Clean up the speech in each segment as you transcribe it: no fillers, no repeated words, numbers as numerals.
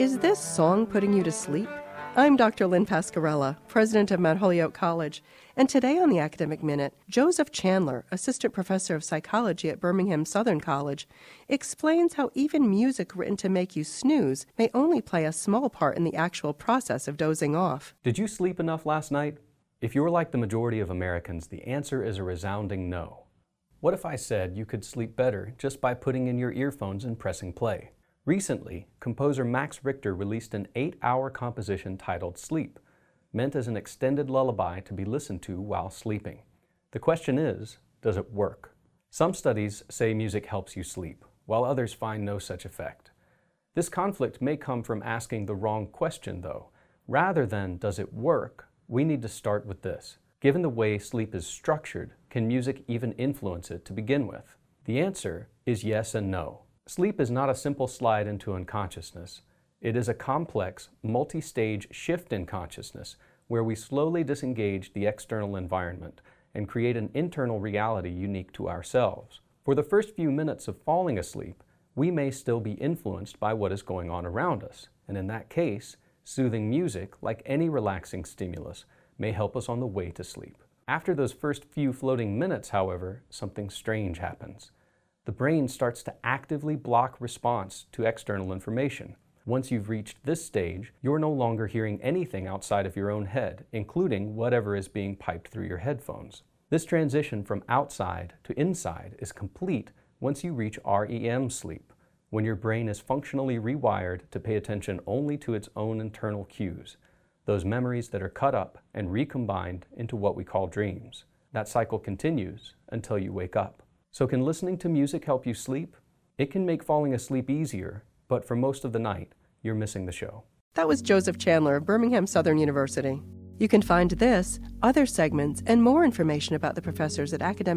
Is this song putting you to sleep? I'm Dr. Lynn Pascarella, president of Mount Holyoke College, and today on the Academic Minute, Joseph Chandler, assistant professor of psychology at Birmingham Southern College, explains how even music written to make you snooze may only play a small part in the actual process of dozing off. Did you sleep enough last night? If you're like the majority of Americans, the answer is a resounding no. What if I said you could sleep better just by putting in your earphones and pressing play? Recently, composer Max Richter released an 8-hour composition titled Sleep, meant as an extended lullaby to be listened to while sleeping. The question is, does it work? Some studies say music helps you sleep, while others find no such effect. This conflict may come from asking the wrong question, though. Rather than does it work, we need to start with this. Given the way sleep is structured, can music even influence it to begin with? The answer is yes and no. Sleep is not a simple slide into unconsciousness. It is a complex, multi-stage shift in consciousness where we slowly disengage the external environment and create an internal reality unique to ourselves. For the first few minutes of falling asleep, we may still be influenced by what is going on around us, and in that case, soothing music, like any relaxing stimulus, may help us on the way to sleep. After those first few floating minutes, however, something strange happens. The brain starts to actively block response to external information. Once you've reached this stage, you're no longer hearing anything outside of your own head, including whatever is being piped through your headphones. This transition from outside to inside is complete once you reach REM sleep, when your brain is functionally rewired to pay attention only to its own internal cues, those memories that are cut up and recombined into what we call dreams. That cycle continues until you wake up. So can listening to music help you sleep? It can make falling asleep easier, but for most of the night, you're missing the show. That was Joseph Chandler of Birmingham Southern University. You can find this, other segments, and more information about the professors at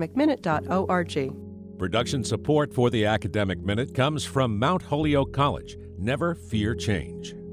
academicminute.org. Production support for the Academic Minute comes from Mount Holyoke College. Never fear change.